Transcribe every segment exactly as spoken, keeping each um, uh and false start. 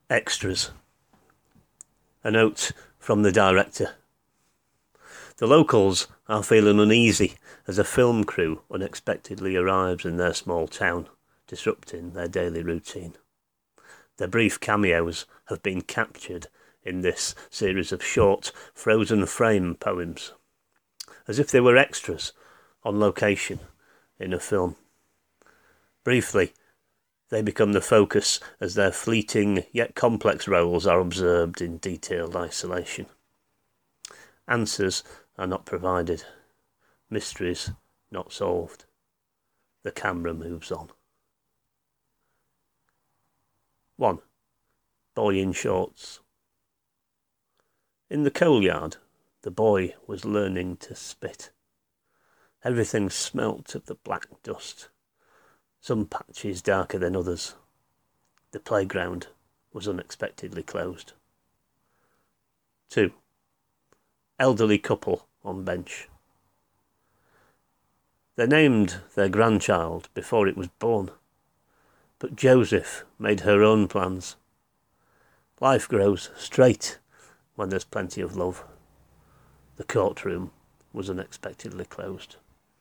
Extras. A note from the director. The locals are feeling uneasy as a film crew unexpectedly arrives in their small town, disrupting their daily routine. Their brief cameos have been captured in this series of short, frozen frame poems, as if they were extras on location in a film. Briefly, they become the focus as their fleeting yet complex roles are observed in detailed isolation. Answers are not provided, mysteries not solved. The camera moves on. one. Boy in shorts. In the coal yard, the boy was learning to spit. Everything smelt of the black dust, some patches darker than others. The playground was unexpectedly closed. two. Elderly couple on bench. They named their grandchild before it was born, but Joseph made her own plans. Life grows straight when there's plenty of love. The courtroom was unexpectedly closed.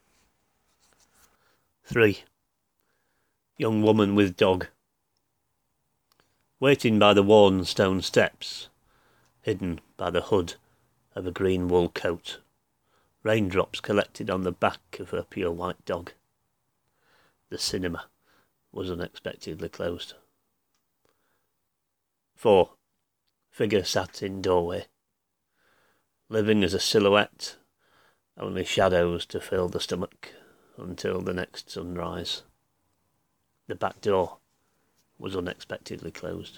three. Young woman with dog. Waiting by the worn stone steps, hidden by the hood of a green wool coat, raindrops collected on the back of her pure white dog. The cinema was unexpectedly closed. four. Figure sat in doorway. Living as a silhouette, only shadows to fill the stomach until the next sunrise. The back door was unexpectedly closed.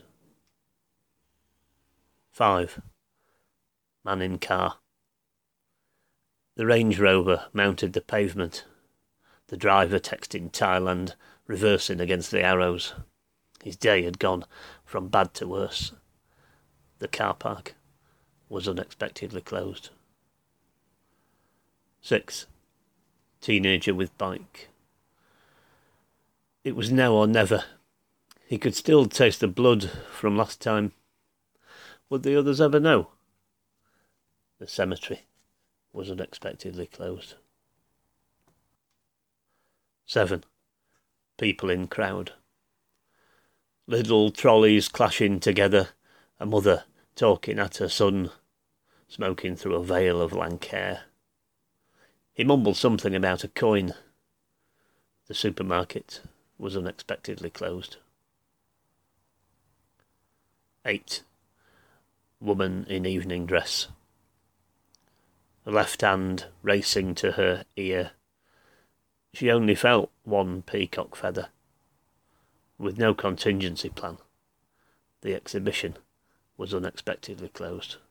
five. Man in car. The Range Rover mounted the pavement. The driver texting Thailand, reversing against the arrows. His day had gone from bad to worse. The car park was unexpectedly closed. six. Teenager with bike. It was now or never. He could still taste the blood from last time. Would the others ever know? The cemetery was unexpectedly closed. seven. People in crowd. Little trolleys clashing together, a mother talking at her son, smoking through a veil of lank hair. He mumbled something about a coin. The supermarket was unexpectedly closed. eight. Woman in evening dress. The left hand racing to her ear. She only felt one peacock feather. With no contingency plan, the exhibition was unexpectedly closed.